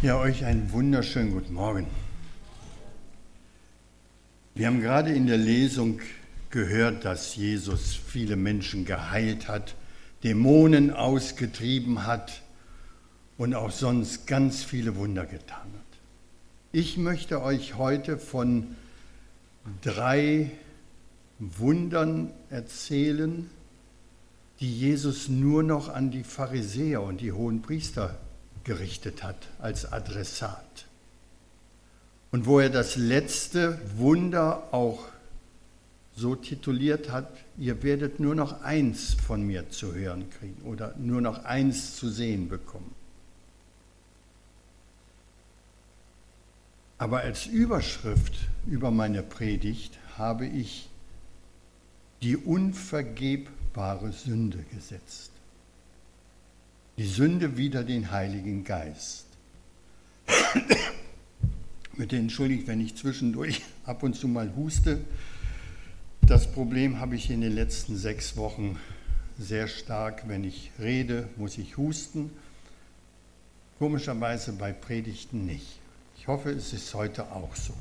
Ja, euch einen wunderschönen guten Morgen. Wir haben gerade in der Lesung gehört, dass Jesus viele Menschen geheilt hat, Dämonen ausgetrieben hat und auch sonst ganz viele Wunder getan hat. Ich möchte euch heute von 3 Wundern erzählen, die Jesus nur noch an die Pharisäer und die Hohenpriester gerichtet hat als Adressat. Und wo er das letzte Wunder auch so tituliert hat, ihr werdet nur noch eins von mir zu hören kriegen oder nur noch eins zu sehen bekommen. Aber als Überschrift über meine Predigt habe ich die unvergebbare Sünde gesetzt. Die Sünde wider den Heiligen Geist. Bitte entschuldigt, wenn ich zwischendurch ab und zu mal huste. Das Problem habe ich in den letzten 6 Wochen sehr stark. Wenn ich rede, muss ich husten. Komischerweise bei Predigten nicht. Ich hoffe, es ist heute auch so.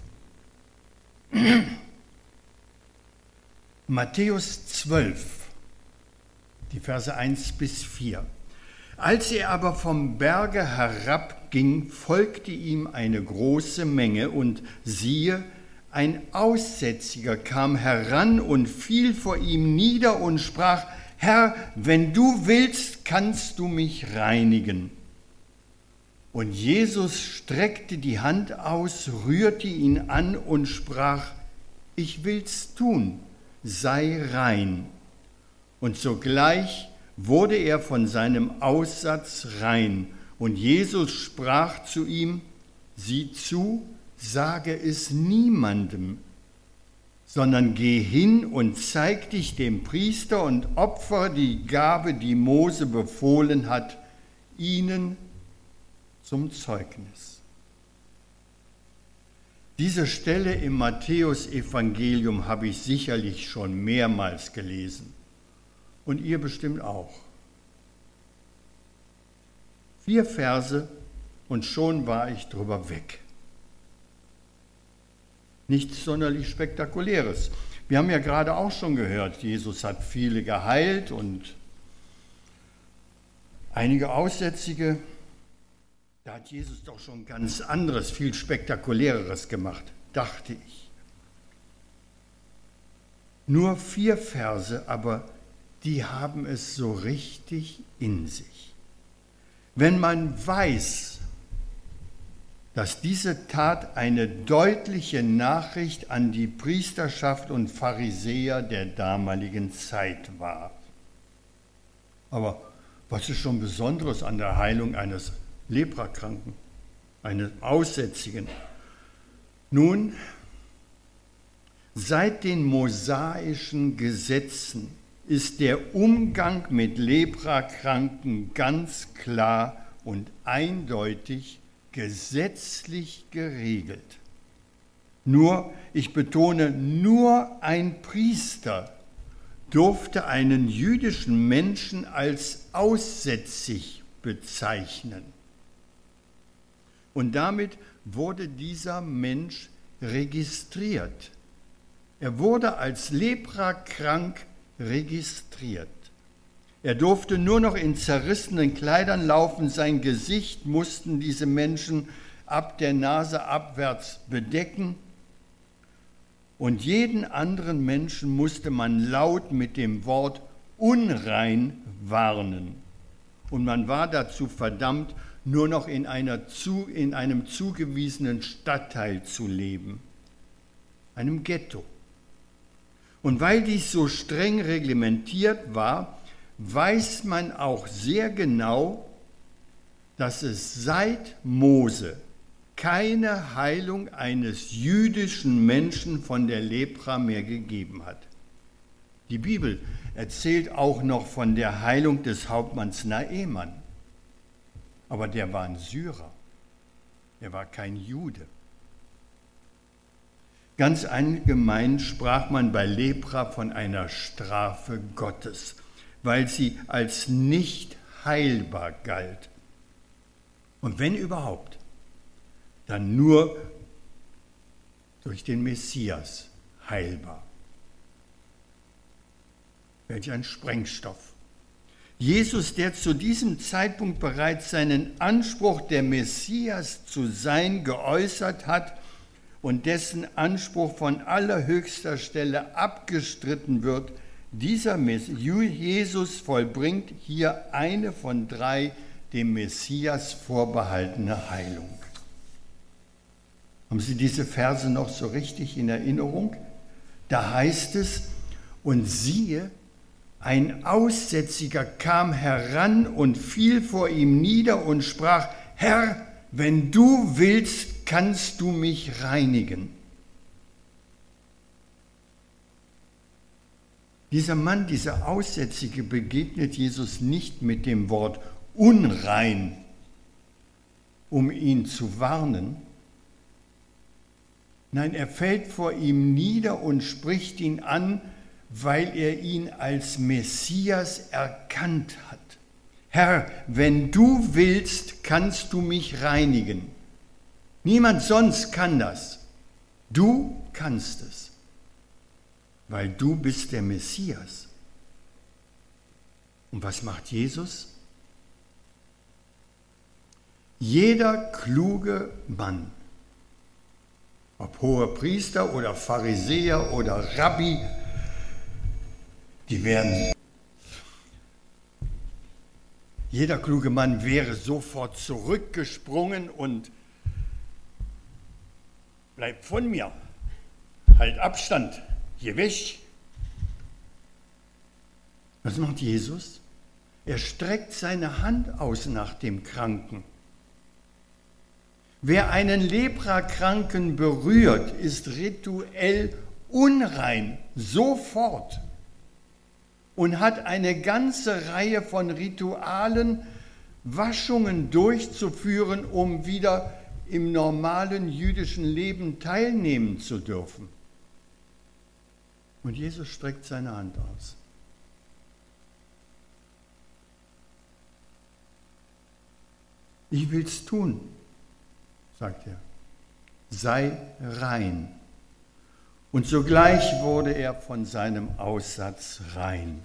Matthäus 12, die Verse 1 bis 4. Als er aber vom Berge herabging, folgte ihm eine große Menge, und siehe, ein Aussätziger kam heran und fiel vor ihm nieder und sprach: Herr, wenn du willst, kannst du mich reinigen. Und Jesus streckte die Hand aus, rührte ihn an und sprach: Ich will's tun, sei rein. Und sogleich wurde er von seinem Aussatz rein. Und Jesus sprach zu ihm: Sieh zu, sage es niemandem, sondern geh hin und zeig dich dem Priester und opfere die Gabe, die Mose befohlen hat, ihnen zum Zeugnis. Diese Stelle im Matthäus-Evangelium habe ich sicherlich schon mehrmals gelesen. Und ihr bestimmt auch. 4 Verse und schon war ich drüber weg. Nichts sonderlich Spektakuläres. Wir haben ja gerade auch schon gehört, Jesus hat viele geheilt und einige Aussätzige. Da hat Jesus doch schon ganz anderes, viel Spektakuläreres gemacht, dachte ich. Nur 4 Verse, aber die haben es so richtig in sich. Wenn man weiß, dass diese Tat eine deutliche Nachricht an die Priesterschaft und Pharisäer der damaligen Zeit war. Aber was ist schon Besonderes an der Heilung eines Leprakranken, eines Aussätzigen? Nun, seit den mosaischen Gesetzen ist der Umgang mit Leprakranken ganz klar und eindeutig gesetzlich geregelt. Nur, ich betone, nur ein Priester durfte einen jüdischen Menschen als aussätzig bezeichnen. Und damit wurde dieser Mensch registriert. Er wurde als leprakrank registriert. Er durfte nur noch in zerrissenen Kleidern laufen, sein Gesicht mussten diese Menschen ab der Nase abwärts bedecken und jeden anderen Menschen musste man laut mit dem Wort unrein warnen. Und man war dazu verdammt, nur noch in einem zugewiesenen Stadtteil zu leben, einem Ghetto. Und weil dies so streng reglementiert war, weiß man auch sehr genau, dass es seit Mose keine Heilung eines jüdischen Menschen von der Lepra mehr gegeben hat. Die Bibel erzählt auch noch von der Heilung des Hauptmanns Naeman. Aber der war ein Syrer, er war kein Jude. Ganz allgemein sprach man bei Lepra von einer Strafe Gottes, weil sie als nicht heilbar galt. Und wenn überhaupt, dann nur durch den Messias heilbar. Welch ein Sprengstoff. Jesus, der zu diesem Zeitpunkt bereits seinen Anspruch, der Messias zu sein, geäußert hat und dessen Anspruch von allerhöchster Stelle abgestritten wird, dieser Jesus vollbringt hier eine von 3 dem Messias vorbehaltene Heilung. Haben Sie diese Verse noch so richtig in Erinnerung? Da heißt es, und siehe, ein Aussätziger kam heran und fiel vor ihm nieder und sprach, Herr, wenn du willst, kannst du mich reinigen. Dieser Mann, dieser Aussätzige, begegnet Jesus nicht mit dem Wort unrein, um ihn zu warnen. Nein, er fällt vor ihm nieder und spricht ihn an, weil er ihn als Messias erkannt hat. Herr, wenn du willst, kannst du mich reinigen. Niemand sonst kann das. Du kannst es, weil du bist der Messias. Und was macht Jesus? Jeder kluge Mann, ob hoher Priester oder Pharisäer oder Rabbi, jeder kluge Mann wäre sofort zurückgesprungen und bleib von mir, halt Abstand, geh weg. Was macht Jesus? Er streckt seine Hand aus nach dem Kranken. Wer einen Leprakranken berührt, ist rituell unrein, sofort. Und hat eine ganze Reihe von Ritualen, Waschungen durchzuführen, um wieder im normalen jüdischen Leben teilnehmen zu dürfen. Und Jesus streckt seine Hand aus. Ich will's tun, sagt er. Sei rein. Und sogleich wurde er von seinem Aussatz rein.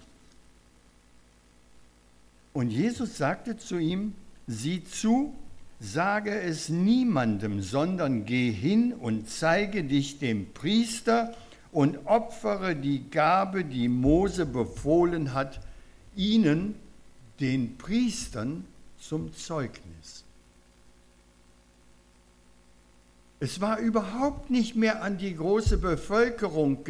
Und Jesus sagte zu ihm, sieh zu, sage es niemandem, sondern geh hin und zeige dich dem Priester und opfere die Gabe, die Mose befohlen hat, ihnen, den Priestern, zum Zeugnis. Es war überhaupt nicht mehr an die große Bevölkerung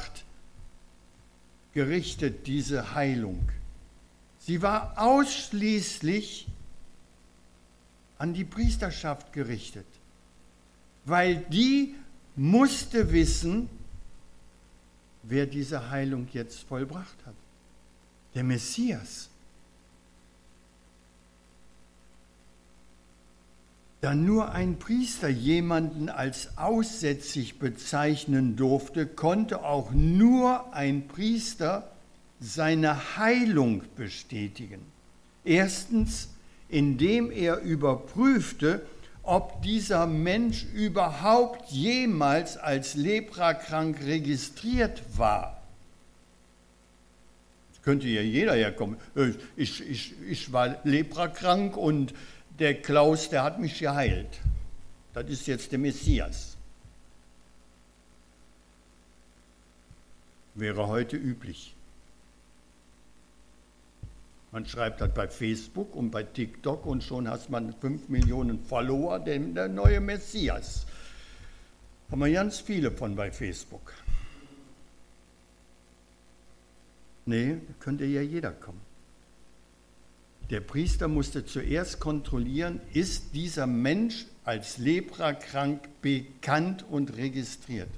gerichtet, diese Heilung. Sie war ausschließlich an die Priesterschaft gerichtet, weil die musste wissen, wer diese Heilung jetzt vollbracht hat. Der Messias. Da nur ein Priester jemanden als aussätzig bezeichnen durfte, konnte auch nur ein Priester seine Heilung bestätigen. Erstens, indem er überprüfte, ob dieser Mensch überhaupt jemals als leprakrank registriert war. Jetzt könnte ja jeder herkommen. Ich war leprakrank und der Klaus, der hat mich geheilt. Das ist jetzt der Messias. Wäre heute üblich. Man schreibt das bei Facebook und bei TikTok und schon hast man 5 Millionen Follower, der neue Messias. Haben wir ganz viele von bei Facebook. Nee, da könnte ja jeder kommen. Der Priester musste zuerst kontrollieren, ist dieser Mensch als leprakrank bekannt und registriert.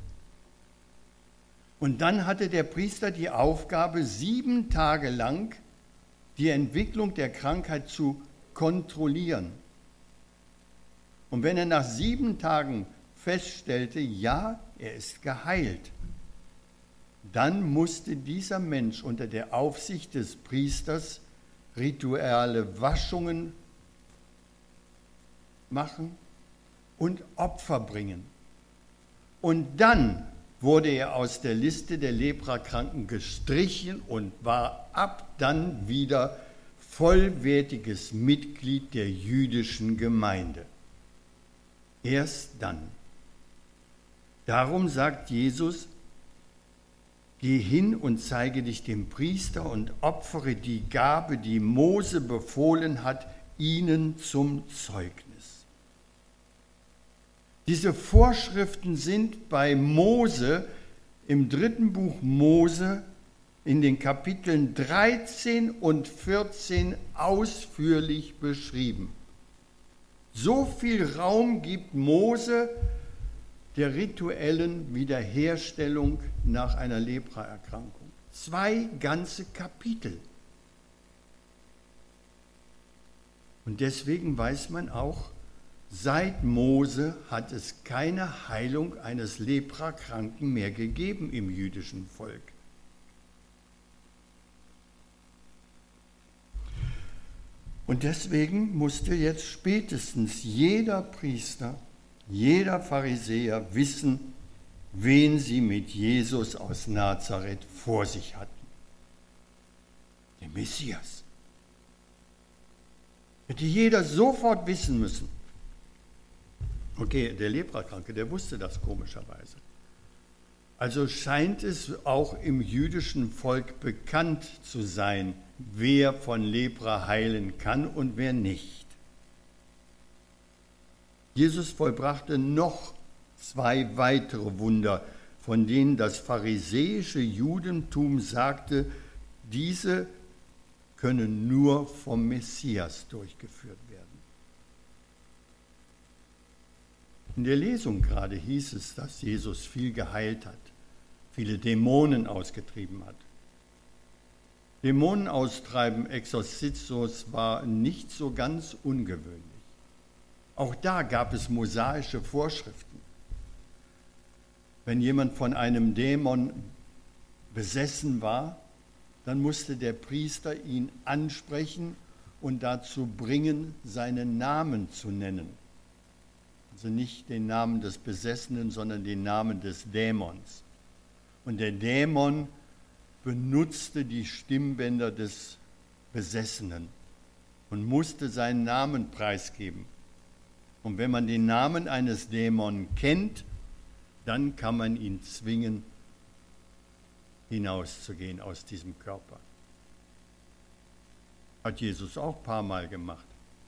Und dann hatte der Priester die Aufgabe, 7 Tage lang die Entwicklung der Krankheit zu kontrollieren. Und wenn er nach 7 Tagen feststellte, ja, er ist geheilt, dann musste dieser Mensch unter der Aufsicht des Priesters rituelle Waschungen machen und Opfer bringen. Und dann wurde er aus der Liste der Leprakranken gestrichen und war ab dann wieder vollwertiges Mitglied der jüdischen Gemeinde. Erst dann. Darum sagt Jesus, geh hin und zeige dich dem Priester und opfere die Gabe, die Mose befohlen hat, ihnen zum Zeugnis. Diese Vorschriften sind bei Mose im 3. Buch Mose in den Kapiteln 13 und 14 ausführlich beschrieben. So viel Raum gibt Mose der rituellen Wiederherstellung nach einer Lepraerkrankung. 2 ganze Kapitel. Und deswegen weiß man auch, seit Mose hat es keine Heilung eines Leprakranken mehr gegeben im jüdischen Volk. Und deswegen musste jetzt spätestens jeder Priester, jeder Pharisäer wissen, wen sie mit Jesus aus Nazareth vor sich hatten. Den Messias. Hätte jeder sofort wissen müssen. Okay, der Leprakranke, der wusste das komischerweise. Also scheint es auch im jüdischen Volk bekannt zu sein, wer von Lepra heilen kann und wer nicht. Jesus vollbrachte noch 2 weitere Wunder, von denen das pharisäische Judentum sagte, diese können nur vom Messias durchgeführt werden. In der Lesung gerade hieß es, dass Jesus viel geheilt hat, viele Dämonen ausgetrieben hat. Dämonen austreiben, Exorzismus, war nicht so ganz ungewöhnlich. Auch da gab es mosaische Vorschriften. Wenn jemand von einem Dämon besessen war, dann musste der Priester ihn ansprechen und dazu bringen, seinen Namen zu nennen. Also nicht den Namen des Besessenen, sondern den Namen des Dämons. Und der Dämon benutzte die Stimmbänder des Besessenen und musste seinen Namen preisgeben. Und wenn man den Namen eines Dämonen kennt, dann kann man ihn zwingen, hinauszugehen aus diesem Körper. Hat Jesus auch ein paar Mal gemacht.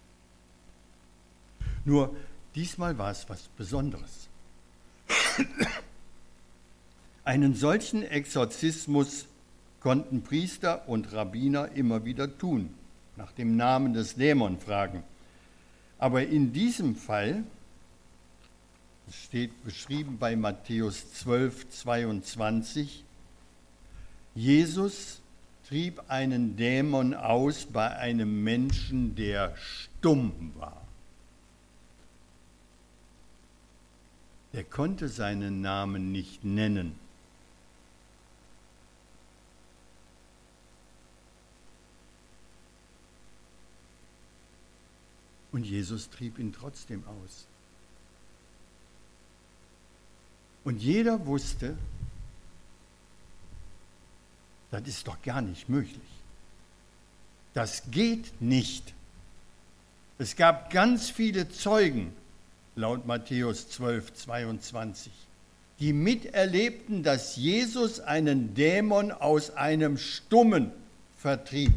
Nur diesmal war es was Besonderes. Einen solchen Exorzismus konnten Priester und Rabbiner immer wieder tun, nach dem Namen des Dämon fragen. Aber in diesem Fall, es steht beschrieben bei Matthäus 12, 22, Jesus trieb einen Dämon aus bei einem Menschen, der stumm war. Der konnte seinen Namen nicht nennen. Und Jesus trieb ihn trotzdem aus. Und jeder wusste, das ist doch gar nicht möglich. Das geht nicht. Es gab ganz viele Zeugen, laut Matthäus 12, 22, die miterlebten, dass Jesus einen Dämon aus einem Stummen vertrieb,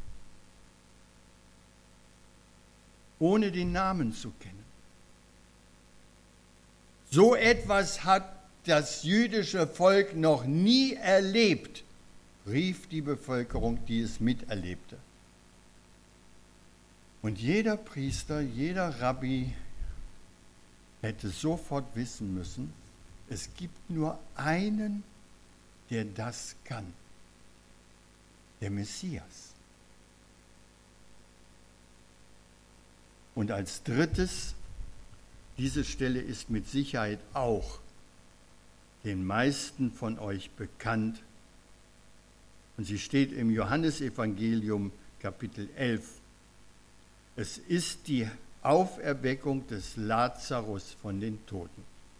ohne den Namen zu kennen. So etwas hat das jüdische Volk noch nie erlebt, rief die Bevölkerung, die es miterlebte. Und jeder Priester, jeder Rabbi hätte sofort wissen müssen, es gibt nur einen, der das kann, der Messias. Und als drittes, diese Stelle ist mit Sicherheit auch den meisten von euch bekannt. Und sie steht im Johannesevangelium Kapitel 11. Es ist die Auferweckung des Lazarus von den Toten.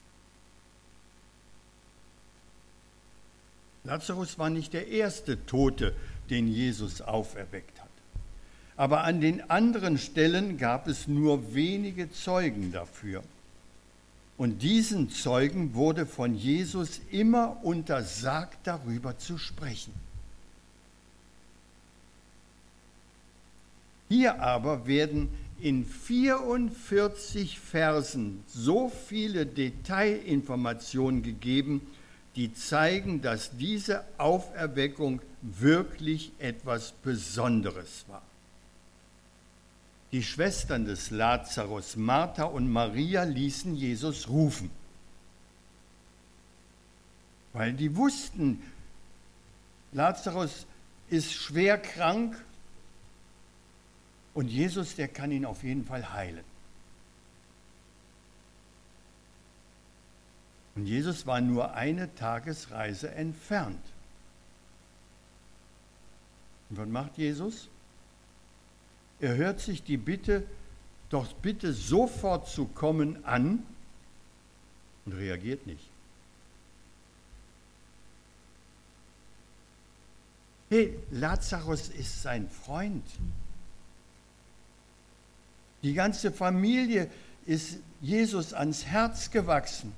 Lazarus war nicht der erste Tote, den Jesus auferweckt hat. Aber an den anderen Stellen gab es nur wenige Zeugen dafür. Und diesen Zeugen wurde von Jesus immer untersagt, darüber zu sprechen. Hier aber werden in 44 Versen so viele Detailinformationen gegeben, die zeigen, dass diese Auferweckung wirklich etwas Besonderes war. Die Schwestern des Lazarus, Martha und Maria, ließen Jesus rufen, weil die wussten, Lazarus ist schwer krank und Jesus, der kann ihn auf jeden Fall heilen. Und Jesus war nur eine Tagesreise entfernt. Und was macht Jesus? Er hört sich die Bitte, doch bitte sofort zu kommen, an und reagiert nicht. Hey, Lazarus ist sein Freund. Die ganze Familie ist Jesus ans Herz gewachsen.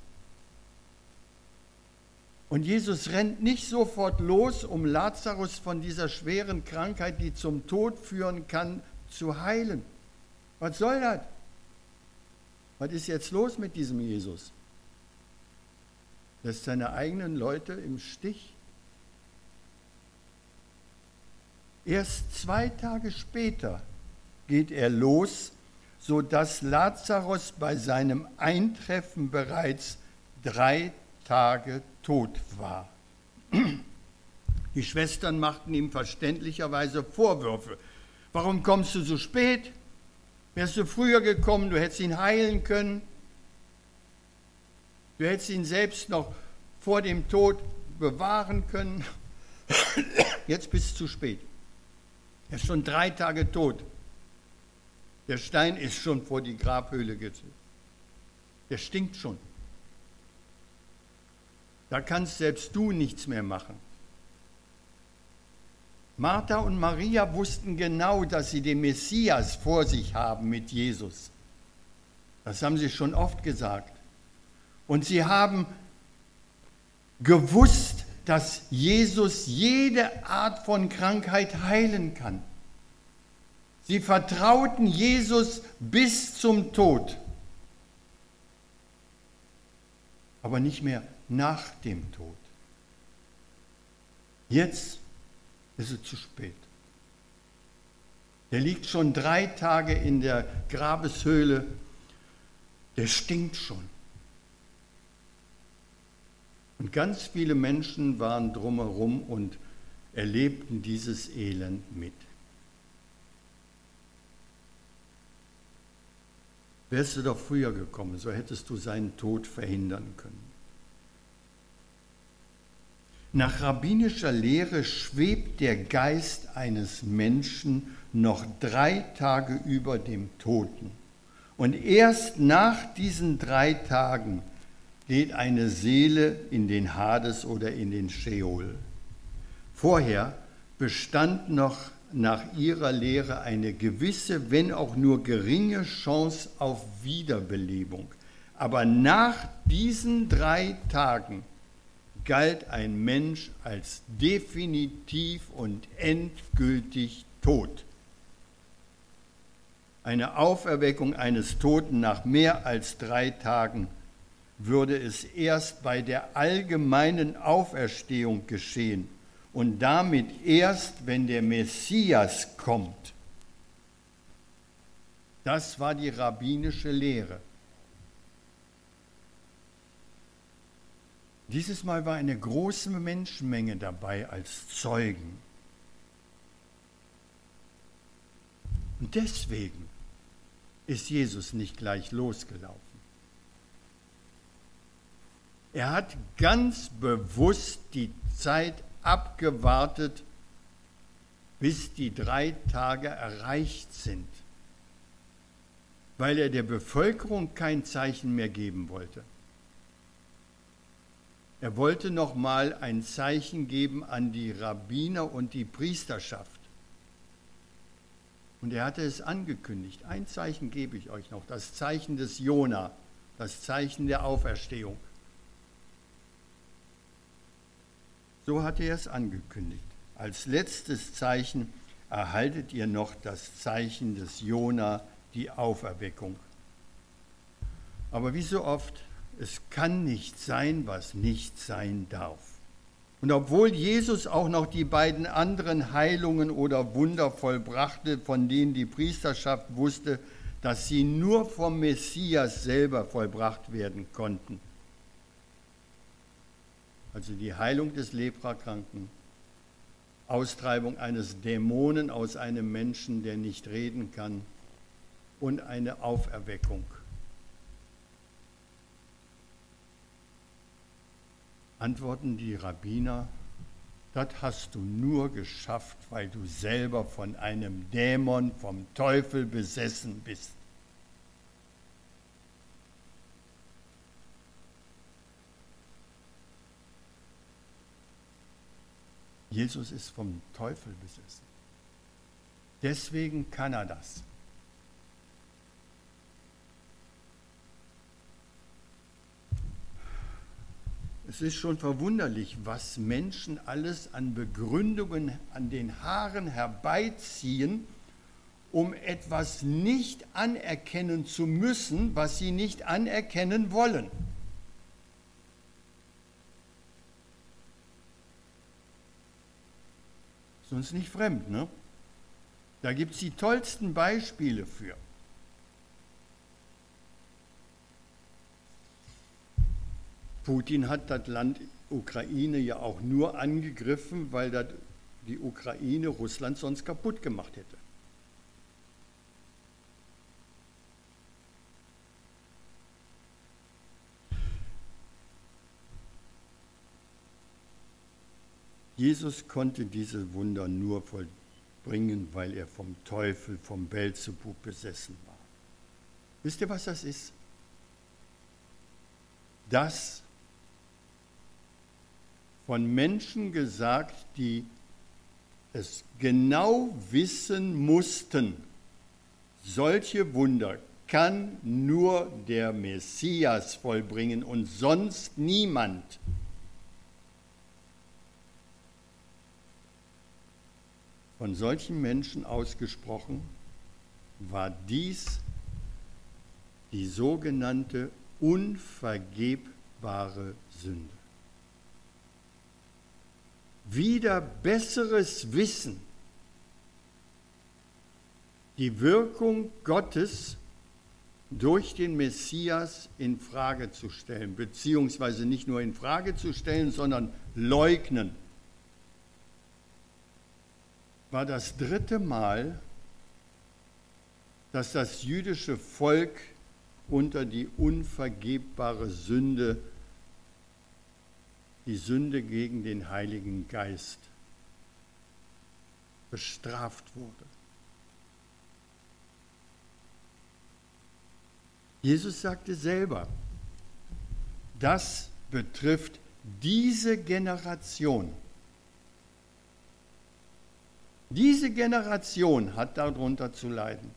Und Jesus rennt nicht sofort los, um Lazarus von dieser schweren Krankheit, die zum Tod führen kann, zu heilen. Was soll das? Was ist jetzt los mit diesem Jesus? Lässt seine eigenen Leute im Stich? Erst 2 Tage später geht er los, sodass Lazarus bei seinem Eintreffen bereits 3 Tage tot war. Die Schwestern machten ihm verständlicherweise Vorwürfe. Warum kommst du so spät? Wärst du früher gekommen, du hättest ihn heilen können. Du hättest ihn selbst noch vor dem Tod bewahren können. Jetzt bist du zu spät. Er ist schon 3 Tage tot. Der Stein ist schon vor die Grabhöhle gezogen. Der stinkt schon. Da kannst selbst du nichts mehr machen. Martha und Maria wussten genau, dass sie den Messias vor sich haben mit Jesus. Das haben sie schon oft gesagt. Und sie haben gewusst, dass Jesus jede Art von Krankheit heilen kann. Sie vertrauten Jesus bis zum Tod, aber nicht mehr nach dem Tod. Jetzt ist es zu spät. Der liegt schon 3 Tage in der Grabeshöhle, der stinkt schon. Und ganz viele Menschen waren drumherum und erlebten dieses Elend mit. Wärst du doch früher gekommen, so hättest du seinen Tod verhindern können. Nach rabbinischer Lehre schwebt der Geist eines Menschen noch 3 Tage über dem Toten. Und erst nach diesen 3 Tagen geht eine Seele in den Hades oder in den Scheol. Vorher bestand noch nach ihrer Lehre eine gewisse, wenn auch nur geringe Chance auf Wiederbelebung. Aber nach diesen 3 Tagen galt ein Mensch als definitiv und endgültig tot. Eine Auferweckung eines Toten nach mehr als 3 Tagen würde es erst bei der allgemeinen Auferstehung geschehen und damit erst, wenn der Messias kommt. Das war die rabbinische Lehre. Dieses Mal war eine große Menschenmenge dabei als Zeugen. Und deswegen ist Jesus nicht gleich losgelaufen. Er hat ganz bewusst die Zeit abgewartet, bis die 3 Tage erreicht sind. weil er der Bevölkerung kein Zeichen mehr geben wollte. Er wollte nochmal ein Zeichen geben an die Rabbiner und die Priesterschaft. Und er hatte es angekündigt. Ein Zeichen gebe ich euch noch, das Zeichen des Jona, das Zeichen der Auferstehung. So hatte er es angekündigt. Als letztes Zeichen erhaltet ihr noch das Zeichen des Jona, die Auferweckung. Aber wie so oft, es kann nicht sein, was nicht sein darf. Und obwohl Jesus auch noch die beiden anderen Heilungen oder Wunder vollbrachte, von denen die Priesterschaft wusste, dass sie nur vom Messias selber vollbracht werden konnten, also die Heilung des Leprakranken, Austreibung eines Dämonen aus einem Menschen, der nicht reden kann, und eine Auferweckung. Antworten die Rabbiner: Das hast du nur geschafft, weil du selber von einem Dämon, vom Teufel besessen bist. Jesus ist vom Teufel besessen. Deswegen kann er das. Es ist schon verwunderlich, was Menschen alles an Begründungen an den Haaren herbeiziehen, um etwas nicht anerkennen zu müssen, was sie nicht anerkennen wollen. Ist uns nicht fremd, ne? Da gibt es die tollsten Beispiele für. Putin hat das Land Ukraine ja auch nur angegriffen, weil das die Ukraine Russland sonst kaputt gemacht hätte. Jesus konnte diese Wunder nur vollbringen, weil er vom Teufel, vom Belzebub besessen war. Wisst ihr, was das ist? Das von Menschen gesagt, die es genau wissen mussten, solche Wunder kann nur der Messias vollbringen und sonst niemand. Von solchen Menschen ausgesprochen war dies die sogenannte unvergebbare Sünde. Wieder besseres Wissen, die Wirkung Gottes durch den Messias in Frage zu stellen, beziehungsweise nicht nur in Frage zu stellen, sondern leugnen, war das 3. Mal, dass das jüdische Volk unter die unvergebbare Sünde, die Sünde gegen den Heiligen Geist, bestraft wurde. Jesus sagte selber, das betrifft diese Generation. Diese Generation hat darunter zu leiden.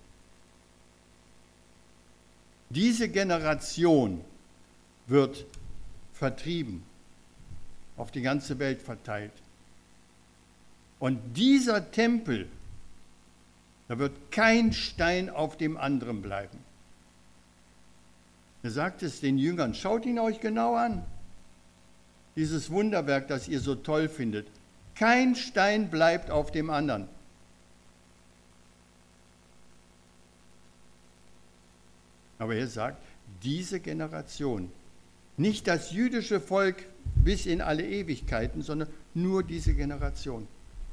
Diese Generation wird vertrieben, auf die ganze Welt verteilt. Und dieser Tempel, da wird kein Stein auf dem anderen bleiben. Er sagt es den Jüngern, schaut ihn euch genau an. Dieses Wunderwerk, das ihr so toll findet. Kein Stein bleibt auf dem anderen. Aber er sagt, diese Generation, nicht das jüdische Volk bis in alle Ewigkeiten, sondern nur diese Generation.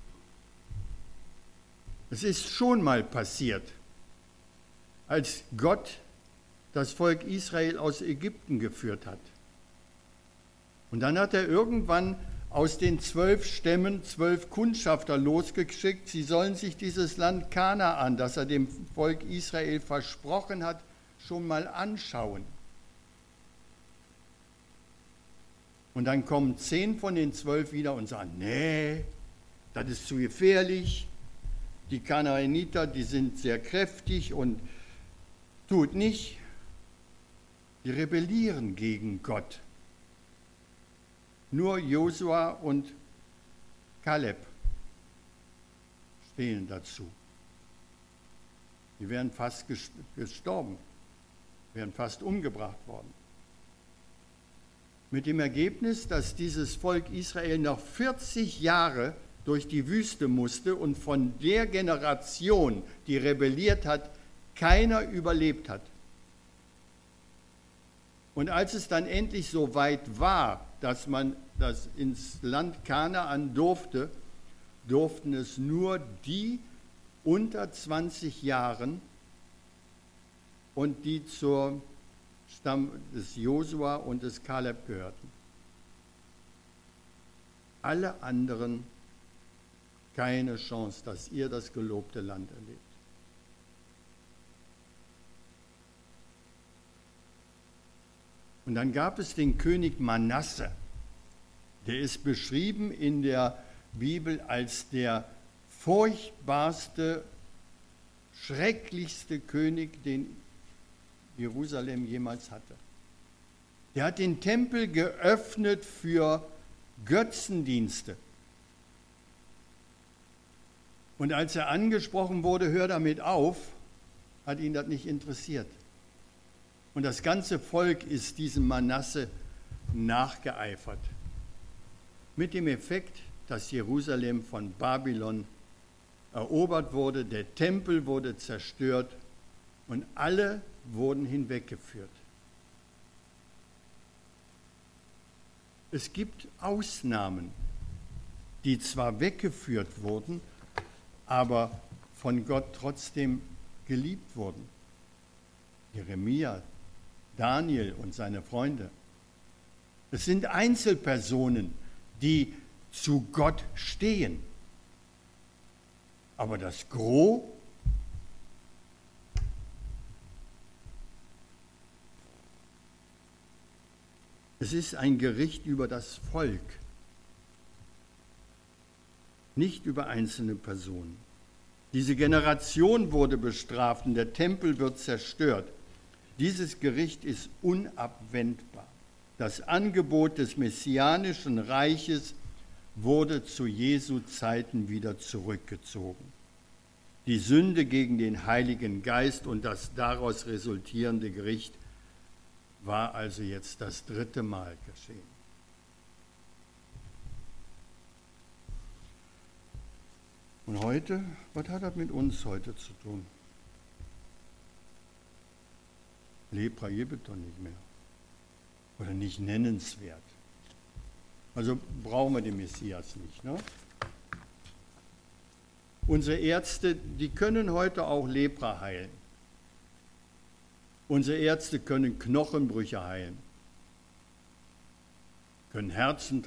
Es ist schon mal passiert, als Gott das Volk Israel aus Ägypten geführt hat. Und dann hat er irgendwann aus den 12 Stämmen 12 Kundschafter losgeschickt, sie sollen sich dieses Land Kanaan, das er dem Volk Israel versprochen hat, schon mal anschauen. Und dann kommen 10 von den 12 wieder und sagen, nee, das ist zu gefährlich. Die Kanaaniter, die sind sehr kräftig und tut nicht. Die rebellieren gegen Gott. Nur Josua und Kaleb stehen dazu. Die wären fast gestorben, wären fast umgebracht worden. Mit dem Ergebnis, dass dieses Volk Israel noch 40 Jahre durch die Wüste musste und von der Generation, die rebelliert hat, keiner überlebt hat. Und als es dann endlich so weit war, dass man das ins Land Kanaan durfte, durften es nur die unter 20 Jahren und die zur Stamm des Josua und des Kaleb gehörten. Alle anderen keine Chance, dass ihr das gelobte Land erlebt. Und dann gab es den König Manasse. Der ist beschrieben in der Bibel als der furchtbarste, schrecklichste König, den Jerusalem jemals hatte. Der hat den Tempel geöffnet für Götzendienste. Und als er angesprochen wurde, hör damit auf, hat ihn das nicht interessiert. Und das ganze Volk ist diesem Manasse nachgeeifert. Mit dem Effekt, dass Jerusalem von Babylon erobert wurde, der Tempel wurde zerstört und alle wurden hinweggeführt. Es gibt Ausnahmen, die zwar weggeführt wurden, aber von Gott trotzdem geliebt wurden. Jeremia, Daniel und seine Freunde. Es sind Einzelpersonen, die zu Gott stehen. Aber das Gros es ist ein Gericht über das Volk, nicht über einzelne Personen. Diese Generation wurde bestraft und der Tempel wird zerstört. Dieses Gericht ist unabwendbar. Das Angebot des messianischen Reiches wurde zu Jesu Zeiten wieder zurückgezogen. Die Sünde gegen den Heiligen Geist und das daraus resultierende Gericht war also jetzt das 3. Mal geschehen. Und heute, was hat das mit uns heute zu tun? Lepra gibt es doch nicht mehr. Oder nicht nennenswert. Also brauchen wir den Messias nicht. Ne? Unsere Ärzte, die können heute auch Lepra heilen. Unsere Ärzte können Knochenbrüche heilen, können Herzen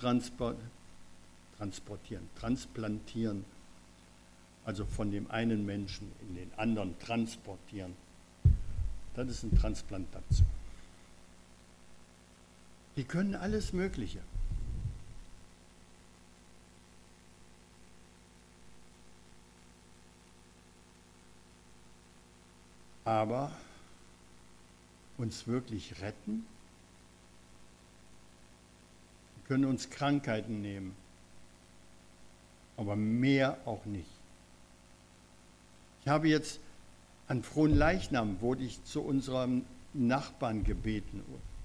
transplantieren, also von dem einen Menschen in den anderen transportieren. Das ist eine Transplantation. Die können alles Mögliche. Aber uns wirklich retten? Wir können uns Krankheiten nehmen, aber mehr auch nicht. Ich habe jetzt an Fronleichnam, wurde ich zu unserem Nachbarn gebeten.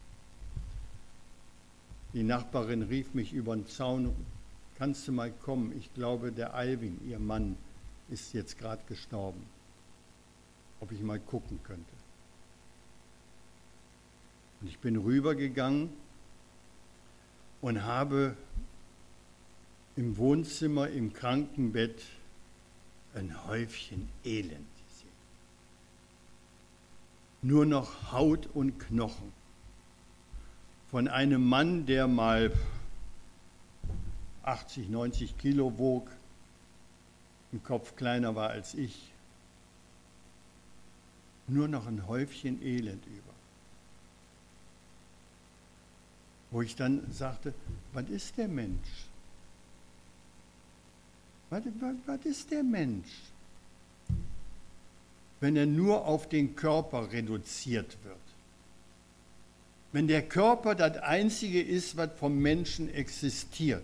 Die Nachbarin rief mich über den Zaun, kannst du mal kommen? Ich glaube, der Alvin, ihr Mann, ist jetzt gerade gestorben. Ob ich mal gucken könnte. Und ich bin rübergegangen und habe im Wohnzimmer, im Krankenbett ein Häufchen Elend gesehen. Nur noch Haut und Knochen. Von einem Mann, der mal 80, 90 Kilo wog, im Kopf kleiner war als ich. nur noch ein Häufchen Elend über. Wo ich dann sagte, was ist der Mensch? Was ist der Mensch? Wenn er nur auf den Körper reduziert wird. Wenn der Körper das Einzige ist, was vom Menschen existiert.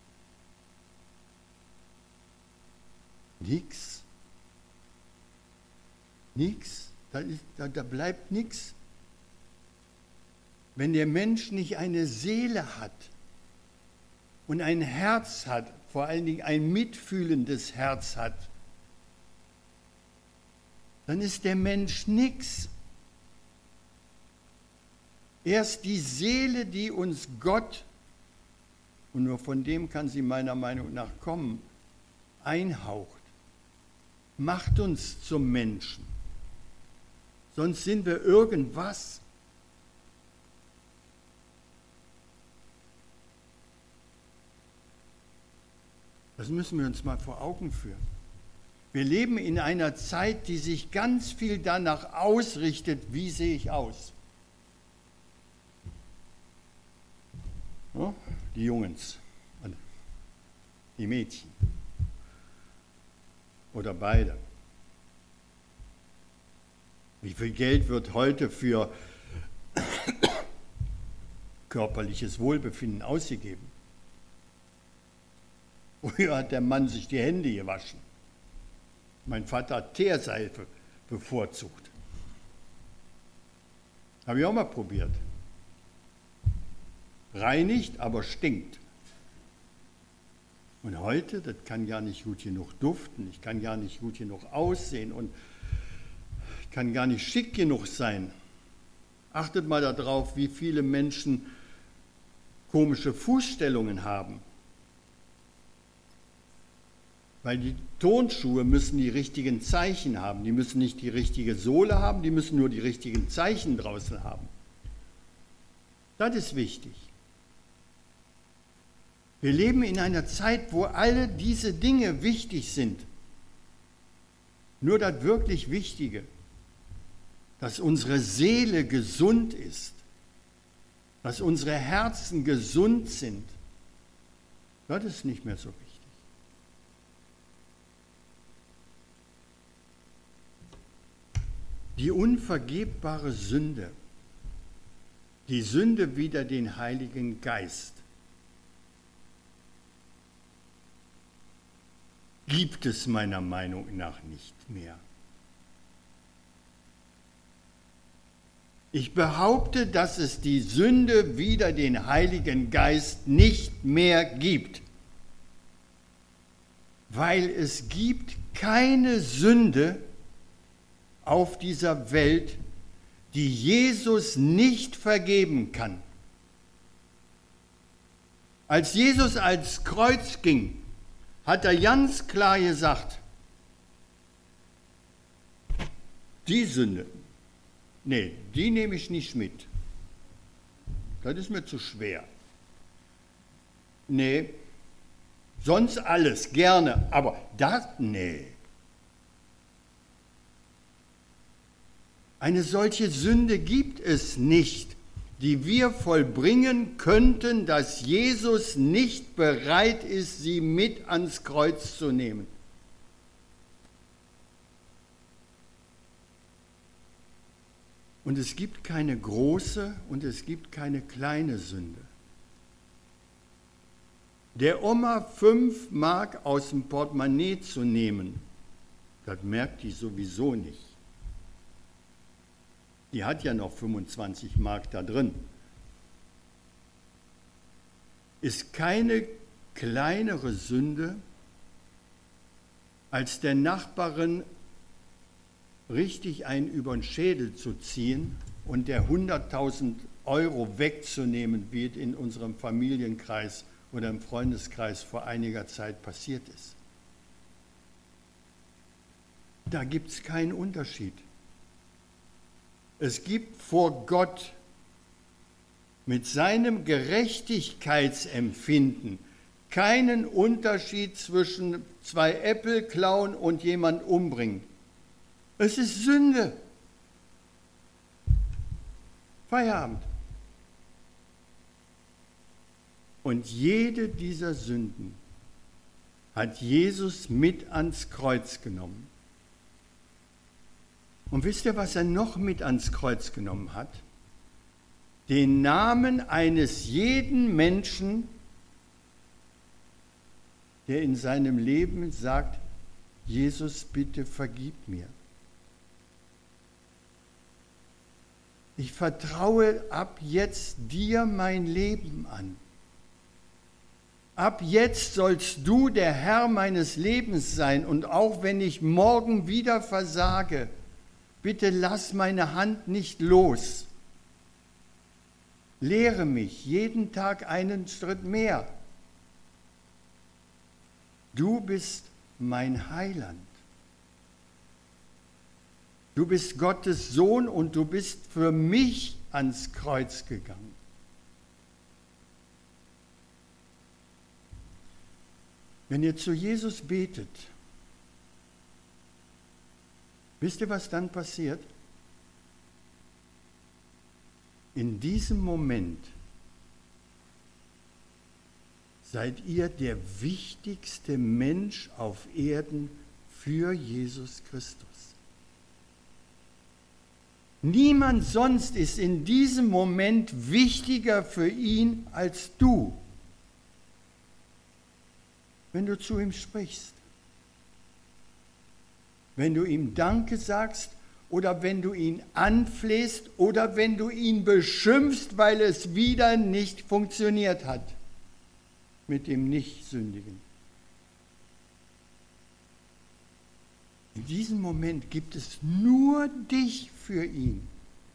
Nichts. Nichts. Da bleibt nichts. Wenn der Mensch nicht eine Seele hat und ein Herz hat, vor allen Dingen ein mitfühlendes Herz hat, dann ist der Mensch nichts. Erst die Seele, die uns Gott, und nur von dem kann sie meiner Meinung nach kommen, einhaucht, macht uns zum Menschen. Sonst sind wir irgendwas. Das müssen wir uns mal vor Augen führen. Wir leben in einer Zeit, die sich ganz viel danach ausrichtet, wie sehe ich aus. Die Jungs, die Mädchen oder beide. Wie viel Geld wird heute für körperliches Wohlbefinden ausgegeben? Früher hat der Mann sich die Hände gewaschen. Mein Vater hat Teerseife bevorzugt. Habe ich auch mal probiert. Reinigt, aber stinkt. Und heute, das kann gar nicht gut genug duften, ich kann gar nicht gut genug aussehen und ich kann gar nicht schick genug sein. Achtet mal darauf, wie viele Menschen komische Fußstellungen haben. Weil die Turnschuhe müssen die richtigen Zeichen haben. Die müssen nicht die richtige Sohle haben, die müssen nur die richtigen Zeichen draußen haben. Das ist wichtig. Wir leben in einer Zeit, wo alle diese Dinge wichtig sind. Nur das wirklich Wichtige, dass unsere Seele gesund ist, dass unsere Herzen gesund sind, das ist nicht mehr so wichtig. Die unvergebbare Sünde, die Sünde wider den Heiligen Geist, gibt es meiner Meinung nach nicht mehr. Ich behaupte, dass es die Sünde wider den Heiligen Geist nicht mehr gibt, weil es gibt keine Sünde auf dieser Welt, die Jesus nicht vergeben kann. Als Jesus ans Kreuz ging, hat er ganz klar gesagt, die Sünde, nee, die nehme ich nicht mit. Das ist mir zu schwer. Nee, sonst alles, gerne, aber das, nee. Eine solche Sünde gibt es nicht, die wir vollbringen könnten, dass Jesus nicht bereit ist, sie mit ans Kreuz zu nehmen. Und es gibt keine große und es gibt keine kleine Sünde. Der Oma 5 Mark aus dem Portemonnaie zu nehmen, das merkt die sowieso nicht. Die hat ja noch 25 Mark da drin. Ist keine kleinere Sünde, als der Nachbarin richtig einen über den Schädel zu ziehen und der 100.000 € wegzunehmen, wie es in unserem Familienkreis oder im Freundeskreis vor einiger Zeit passiert ist. Da gibt es keinen Unterschied. Es gibt vor Gott mit seinem Gerechtigkeitsempfinden keinen Unterschied zwischen 2 Äpfel klauen und jemand umbringen. Es ist Sünde. Feierabend. Und jede dieser Sünden hat Jesus mit ans Kreuz genommen. Und wisst ihr, was er noch mit ans Kreuz genommen hat? Den Namen eines jeden Menschen, der in seinem Leben sagt, Jesus, bitte vergib mir. Ich vertraue ab jetzt dir mein Leben an. Ab jetzt sollst du der Herr meines Lebens sein und auch wenn ich morgen wieder versage, bitte lass meine Hand nicht los. Lehre mich jeden Tag einen Schritt mehr. Du bist mein Heiland. Du bist Gottes Sohn und du bist für mich ans Kreuz gegangen. Wenn ihr zu Jesus betet, wisst ihr, was dann passiert? In diesem Moment seid ihr der wichtigste Mensch auf Erden für Jesus Christus. Niemand sonst ist in diesem Moment wichtiger für ihn als du, wenn du zu ihm sprichst. Wenn du ihm Danke sagst oder wenn du ihn anflehst oder wenn du ihn beschimpfst, weil es wieder nicht funktioniert hat mit dem Nichtsündigen. In diesem Moment gibt es nur dich für ihn.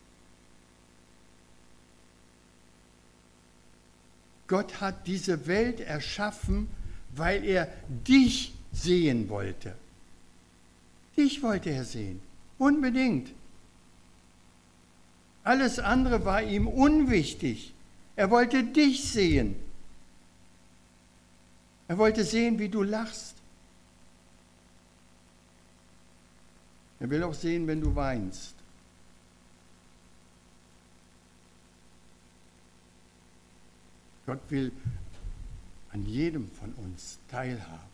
Gott hat diese Welt erschaffen, weil er dich sehen wollte. Dich wollte er sehen, unbedingt. Alles andere war ihm unwichtig. Er wollte dich sehen. Er wollte sehen, wie du lachst. Er will auch sehen, wenn du weinst. Gott will an jedem von uns teilhaben.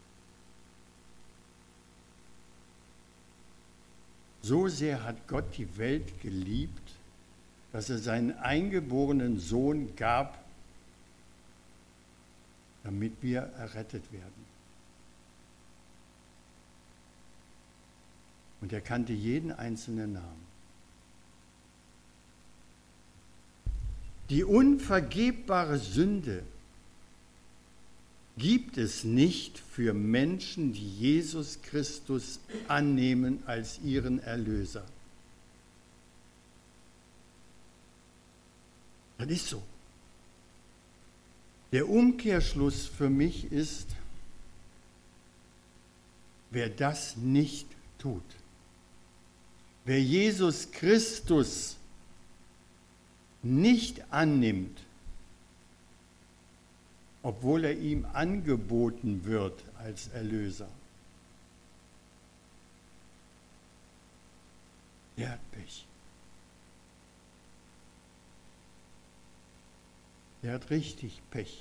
So sehr hat Gott die Welt geliebt, dass er seinen eingeborenen Sohn gab, damit wir errettet werden. Und er kannte jeden einzelnen Namen. Die unvergebbare Sünde gibt es nicht für Menschen, die Jesus Christus annehmen als ihren Erlöser. Das ist so. Der Umkehrschluss für mich ist, wer das nicht tut, wer Jesus Christus nicht annimmt, obwohl er ihm angeboten wird als Erlöser, der hat Pech. Der hat richtig Pech.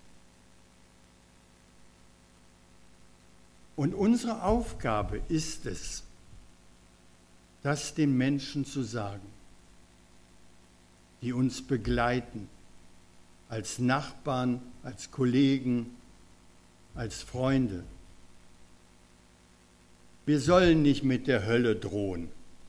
Und unsere Aufgabe ist es, das den Menschen zu sagen, die uns begleiten, als Nachbarn, als Kollegen, als Freunde. Wir sollen nicht mit der Hölle drohen.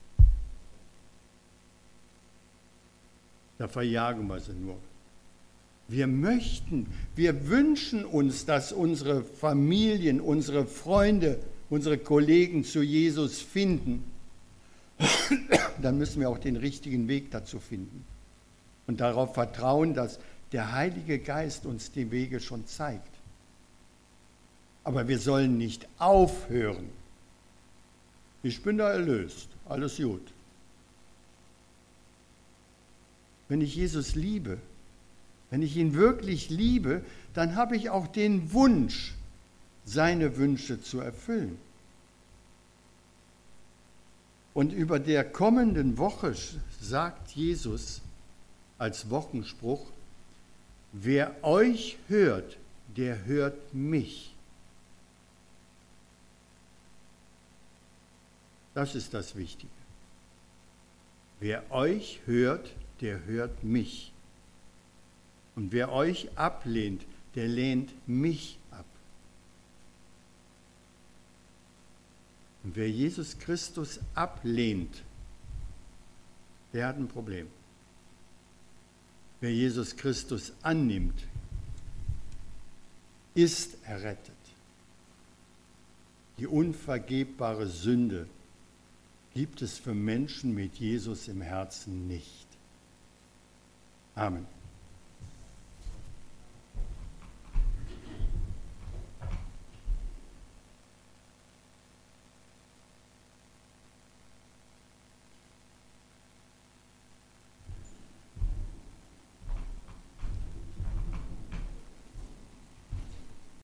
Da verjagen wir sie nur. Wir wünschen uns, dass unsere Familien, unsere Freunde, unsere Kollegen zu Jesus finden. Dann müssen wir auch den richtigen Weg dazu finden. Und darauf vertrauen, dass der Heilige Geist uns die Wege schon zeigt. Aber wir sollen nicht aufhören. Ich bin da erlöst, alles gut. Wenn ich Jesus liebe, wenn ich ihn wirklich liebe, dann habe ich auch den Wunsch, seine Wünsche zu erfüllen. Und über der kommenden Woche sagt Jesus, als Wochenspruch: Wer euch hört, der hört mich. Das ist das Wichtige. Wer euch hört, der hört mich. Und wer euch ablehnt, der lehnt mich ab. Und wer Jesus Christus ablehnt, der hat ein Problem. Wer Jesus Christus annimmt, ist errettet. Die unvergebbare Sünde gibt es für Menschen mit Jesus im Herzen nicht. Amen.